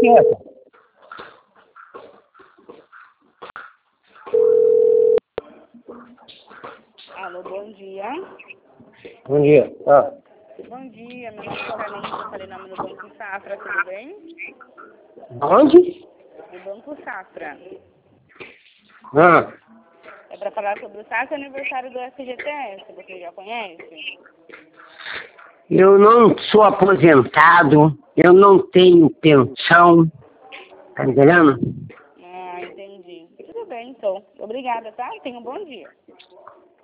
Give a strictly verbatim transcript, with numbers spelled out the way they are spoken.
quieta. Alô, bom dia. Bom dia. Ah, Bom dia, meu nome é Carlinhos, eu falei nome do Banco Safra, tudo bem? onde? Do Banco Safra. Ah, É para falar sobre o saque aniversário do F G T S, você já conhece? eu não sou aposentado, eu não tenho pensão, tá entendendo? Ah, entendi. Tudo bem, então. Obrigada, tá? Tenha um bom dia.